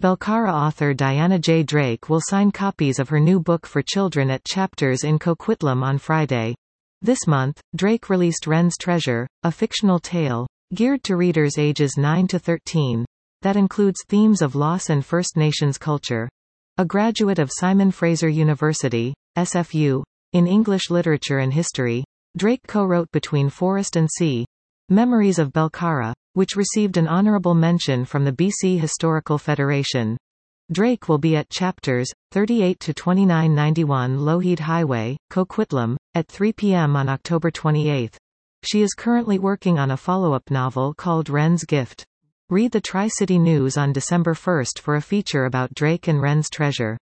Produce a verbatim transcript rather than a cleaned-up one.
Belcarra author Diana J. Drake will sign copies of her new book for children at Chapters in Coquitlam on Friday. This month, Drake released Wren's Treasure, a fictional tale, geared to readers ages nine to thirteen, that includes themes of loss and First Nations culture. A graduate of Simon Fraser University, S F U, in English Literature and History, Drake co-wrote Between Forest and Sea, Memories of Belcarra, which received an honorable mention from the B C Historical Federation. Drake will be at Chapters, thirty-eight to twenty-nine ninety-one Lougheed Highway, Coquitlam, at three p m on October twenty-eighth. She is currently working on a follow-up novel called Wren's Gift. Read the Tri-City News on December first for a feature about Drake and Wren's Treasure.